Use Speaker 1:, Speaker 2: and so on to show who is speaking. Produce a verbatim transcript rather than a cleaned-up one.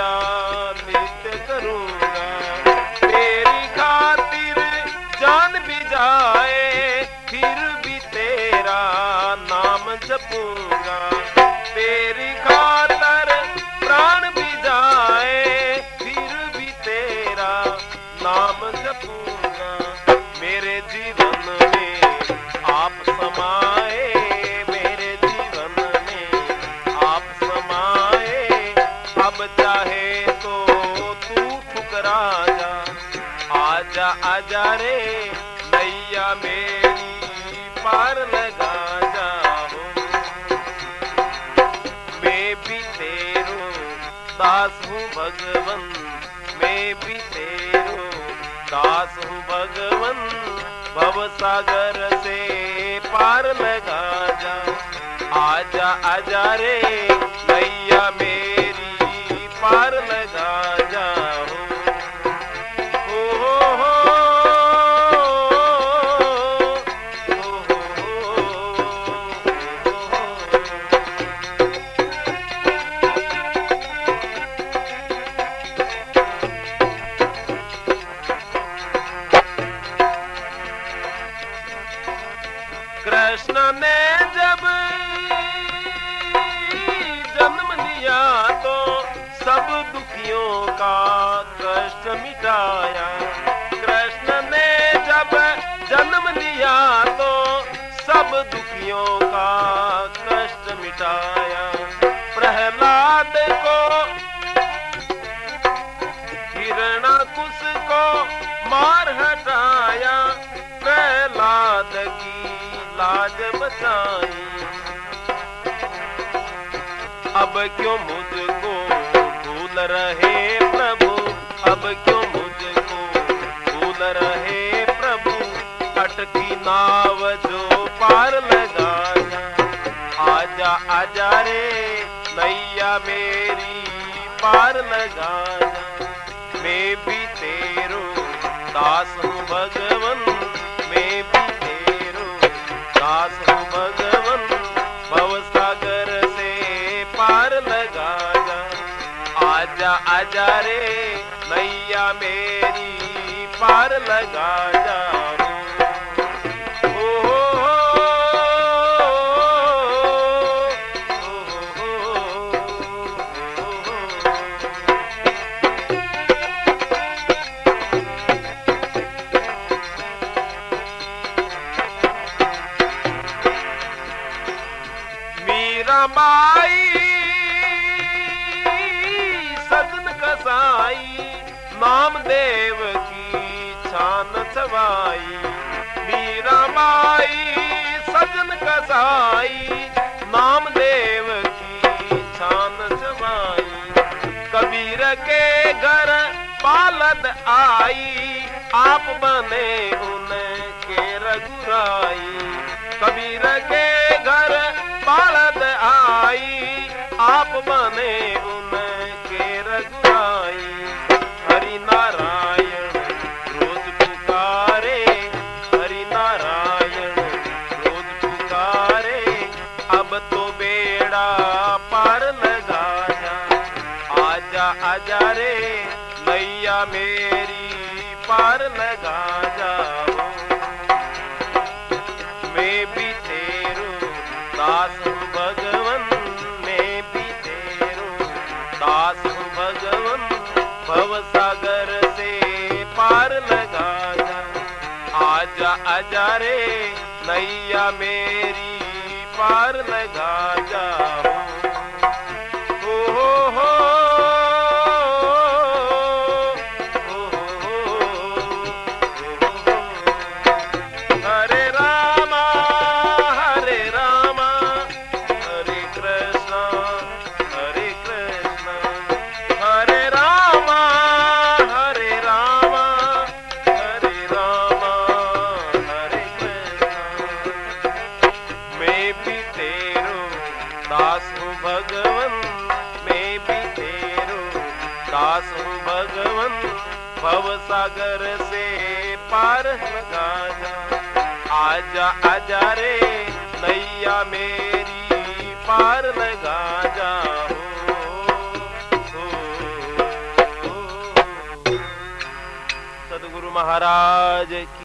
Speaker 1: नित्य करूंगा। तेरी खातिर जान भी जाए फिर भी तेरा नाम जपूंगा। तेरी खातिर प्राण भी जाए फिर भी तेरा नाम जपूंगा। मेरे जीवन में आप समाए, मेरे जीवन में आप समाए। अब चाहे तो तू ठुकरा जा, आजा आजा रे नैया मेरी पार लगा जाओ। मैं भी तेरो दास हूँ भगवन, मैं भी तेरो दास हूँ भगवन। भव सागर से पार लगा जा, आजा आजा रे नैया मेरी पार लगा जाओ। हो हो हो हो हो कृष्ण ने जब जन्म लिया तो सब दुखियों का कष्ट मिटाया। कृष्ण ने जब जन्म लिया तो सब दुखियों का कष्ट मिटाया। प्रहलाद को हिरणाकुश को मार हटाया, प्रहलाद की लाज बचाई। अब क्यों मुझको भूल रहे प्रभु, अब क्यों मुझको भूल रहे प्रभु। अटकी नाव जो पार लगा जा, आजा आजा रे नैया मेरी पार लगा जा। मैं भी तेरो दास हूँ भगवन, मैं भी तेरो दास हूँ भगवन। भव सागर से पार लगा जा, आजा आजा रे नैया मेरी पार लगा जाओ। हो हो मीराबाई सजन कसाई, नामदेव की छान छवाई। मीराबाई सजन कसाई, नामदेव की छान छवाई। कबीर के घर पालद आई, आप बने उनके रघुराई। कबीर के घर पालद आई, आप बने उनके रघुराई। हरि नारायण रोज पुकारे, हरि नारायण रोज पुकारे। अब तो बेड़ा पार लगा जा, आजा आजा रे नैया मेरी पार लगा जाओ। मैं भी तेरो दास हूँ भगवन, मैं भी तेरो दास हूँ भगवन। भव सागर से पार लगा जा, आजा आजा रे नैया मेरी पार लगा जाओ। हो हो हो भव सागर से पार लगा जा, आजा आजा रे नैया मेरी पार लगा जाओ। सदगुरु महाराज की।